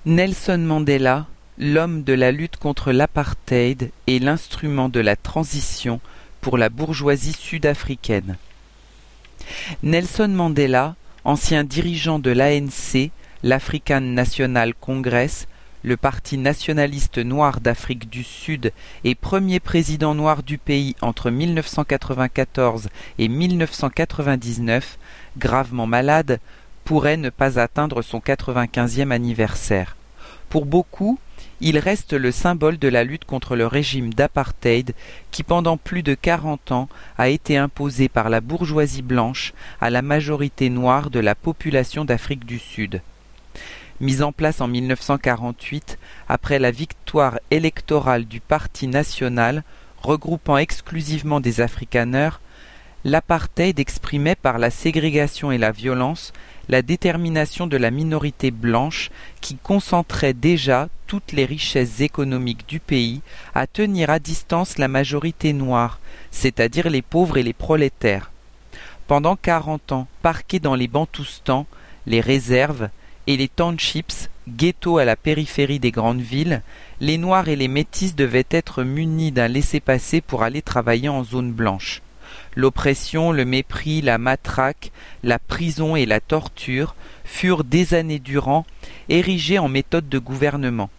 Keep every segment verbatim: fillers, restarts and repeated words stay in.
Nelson Mandela, l'homme de la lutte contre l'apartheid et l'instrument de la transition pour la bourgeoisie sud-africaine. Nelson Mandela, ancien dirigeant de l'A N C, l'African National Congress, le parti nationaliste noir d'Afrique du Sud et premier président noir du pays entre mille neuf cent quatre-vingt-quatorze et mille neuf cent quatre-vingt-dix-neuf, gravement malade, pourrait ne pas atteindre son quatre-vingt-quinzième anniversaire. Pour beaucoup, il reste le symbole de la lutte contre le régime d'apartheid qui pendant plus de quarante ans a été imposé par la bourgeoisie blanche à la majorité noire de la population d'Afrique du Sud. Mise en place en mille neuf cent quarante-huit, après la victoire électorale du Parti national, regroupant exclusivement des Afrikaners, l'apartheid exprimait par la ségrégation et la violence la détermination de la minorité blanche qui concentrait déjà toutes les richesses économiques du pays à tenir à distance la majorité noire, c'est-à-dire les pauvres et les prolétaires. Pendant quarante ans, parqués dans les Bantoustans, les réserves et les townships, ghettos à la périphérie des grandes villes, les Noirs et les Métis devaient être munis d'un laissez-passer pour aller travailler en zone blanche. L'oppression, le mépris, la matraque, la prison et la torture furent des années durant érigés en méthode de gouvernement.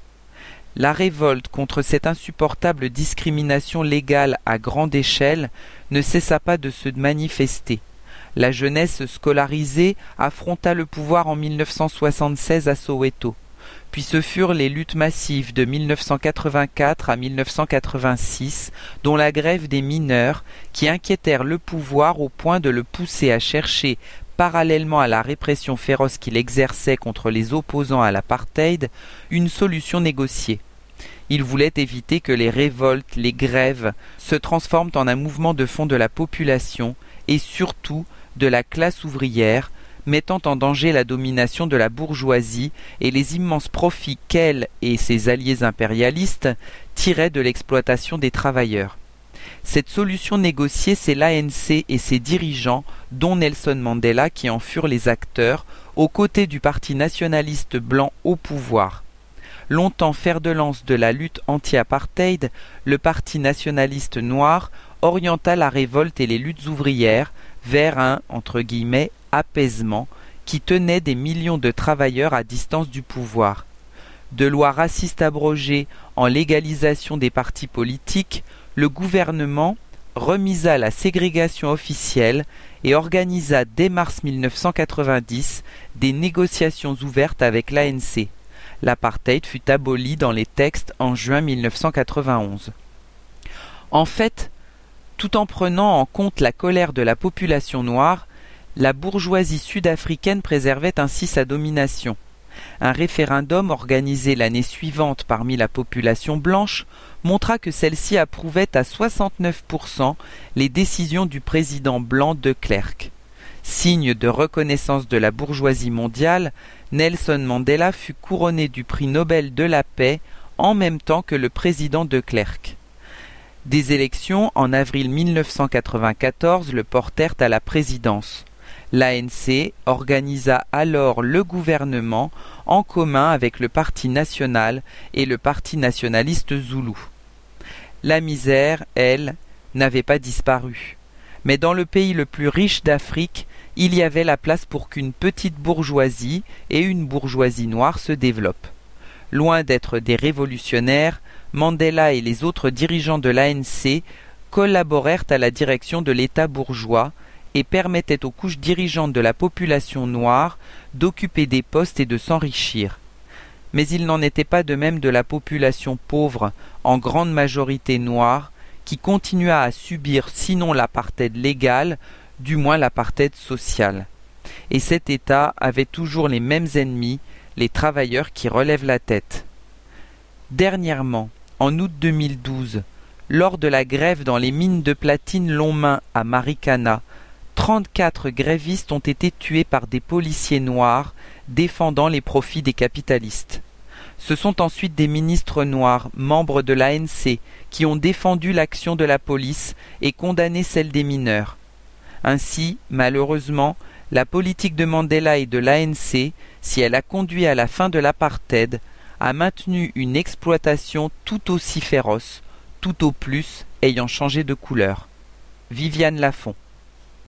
La révolte contre cette insupportable discrimination légale à grande échelle ne cessa pas de se manifester. La jeunesse scolarisée affronta le pouvoir en mille neuf cent soixante-seize à Soweto. Puis ce furent les luttes massives de mille neuf cent quatre-vingt-quatre à mille neuf cent quatre-vingt-six, dont la grève des mineurs, qui inquiétèrent le pouvoir au point de le pousser à chercher, parallèlement à la répression féroce qu'il exerçait contre les opposants à l'apartheid, une solution négociée. Il voulait éviter que les révoltes, les grèves, se transforment en un mouvement de fond de la population, et surtout de la classe ouvrière, mettant en danger la domination de la bourgeoisie et les immenses profits qu'elle et ses alliés impérialistes tiraient de l'exploitation des travailleurs. Cette solution négociée, c'est l'A N C et ses dirigeants, dont Nelson Mandela, qui en furent les acteurs, aux côtés du parti nationaliste blanc au pouvoir. Longtemps fer de lance de la lutte anti-apartheid, le parti nationaliste noir orienta la révolte et les luttes ouvrières vers un, entre guillemets, apaisement qui tenait des millions de travailleurs à distance du pouvoir. De lois racistes abrogées en légalisation des partis politiques, le gouvernement remisa la ségrégation officielle et organisa dès mars mille neuf cent quatre-vingt-dix des négociations ouvertes avec l'A N C. L'apartheid fut aboli dans les textes en juin mille neuf cent quatre-vingt-onze. En fait, tout en prenant en compte la colère de la population noire, la bourgeoisie sud-africaine préservait ainsi sa domination. Un référendum organisé l'année suivante parmi la population blanche montra que celle-ci approuvait à soixante-neuf pour cent les décisions du président blanc de Klerk. Signe de reconnaissance de la bourgeoisie mondiale, Nelson Mandela fut couronné du prix Nobel de la paix en même temps que le président de Klerk. Des élections en avril mille neuf cent quatre-vingt-quatorze le portèrent à la présidence. L'A N C organisa alors le gouvernement en commun avec le Parti national et le Parti nationaliste zoulou. La misère, elle, n'avait pas disparu. Mais dans le pays le plus riche d'Afrique, il y avait la place pour qu'une petite bourgeoisie et une bourgeoisie noire se développent. Loin d'être des révolutionnaires, Mandela et les autres dirigeants de l'A N C collaborèrent à la direction de l'État bourgeois et permettaient aux couches dirigeantes de la population noire d'occuper des postes et de s'enrichir. Mais il n'en était pas de même de la population pauvre, en grande majorité noire, qui continua à subir sinon l'apartheid légal, du moins l'apartheid social. Et cet État avait toujours les mêmes ennemis, les travailleurs qui relèvent la tête. Dernièrement, en août deux mille douze, lors de la grève dans les mines de platine Lonmin à Marikana, trente-quatre grévistes ont été tués par des policiers noirs défendant les profits des capitalistes. Ce sont ensuite des ministres noirs, membres de l'A N C, qui ont défendu l'action de la police et condamné celle des mineurs. Ainsi, malheureusement, la politique de Mandela et de l'A N C, si elle a conduit à la fin de l'apartheid, a maintenu une exploitation tout aussi féroce, tout au plus ayant changé de couleur. Viviane Lafont.